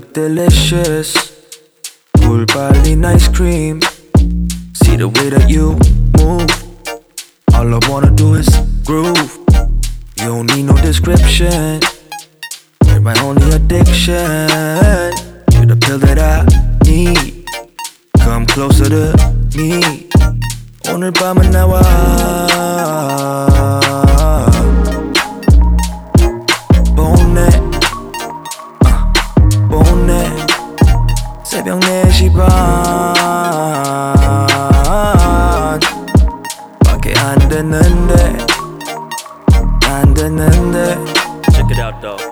look delicious. 꿀빨린 ice cream. See the way that you move. All I wanna do is groove. You don't need no description. You're my only addiction. You're the pill that I need. Come closer to me. 오늘 밤은 나와. 보내 보내 새벽 4시 반 밖에 안 됐는데 Check it out though.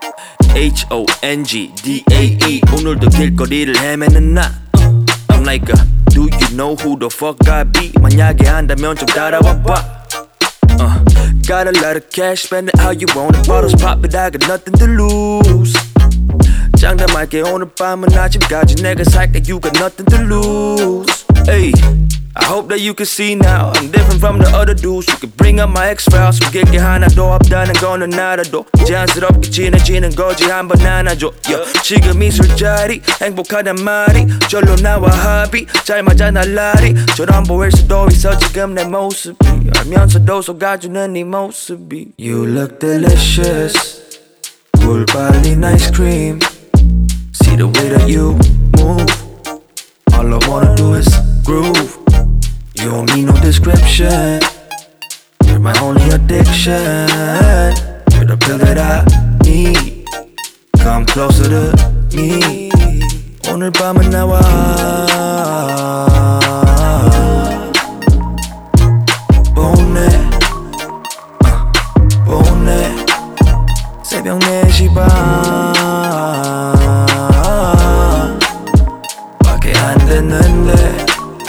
HONGDAE 오늘도 길거리를 헤매는 나 I'm like do you know who the fuck I be? 만약에 안다면 좀 따라와 봐 Got a lot of cash, spend it how you want it. Bottles pop it, I got nothing to lose. 장담할게 오늘 밤은 아침까지 내가 살게. You got nothing to lose. Ay, I hope that you can see now I'm different from the other dudes. You can bring up my X-Files. 숨길 게 하나도 없다는 거는 알아도 자연스럽게 친해지는 거지 한번 안아줘. 지금 이 술자리 행복하단 말이 절로 나와 합의 잘 맞아 날라리 저런 보일 수도 있어 지금 내 모습이 알면서도 속아주는 네 모습이 You look delicious. 꿀빨린 ice cream. See the way that you move. All I wanna do is groove. You don't need no description. You're my only addiction. You're the pill that I need. Come closer to me. 오늘 밤은 나와. 보내 보내 새벽 4시 반 밖에 안 됐는데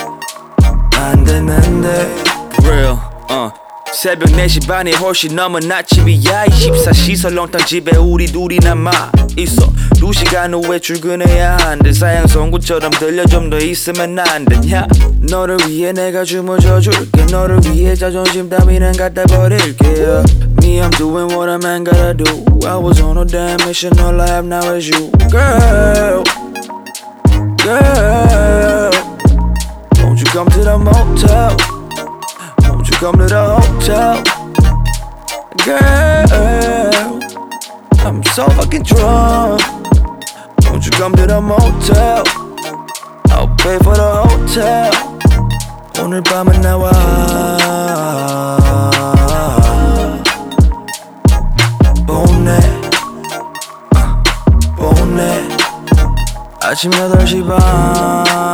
For real, 새벽 4시 반이 훨씬 넘은 아침이야 24시설 렁탕 집에 우리 둘이 남아 있어 2시간 후에 출근해야 한대 사양 송구처럼 들려 좀 더 있으면 안 되냐 너를 위해 내가 춤을 춰줄게 너를 위해 자존심 따위는 갖다 버릴게 Me I'm doing what a man gotta do I was on a damn mission all I have now is you Girl Girl Won't you come to the motel Won't you come to the hotel Girl I'm so fucking drunk Won't you come to the motel I'll pay for the hotel 오늘 밤은 나와 보내 보내 아침 8시 반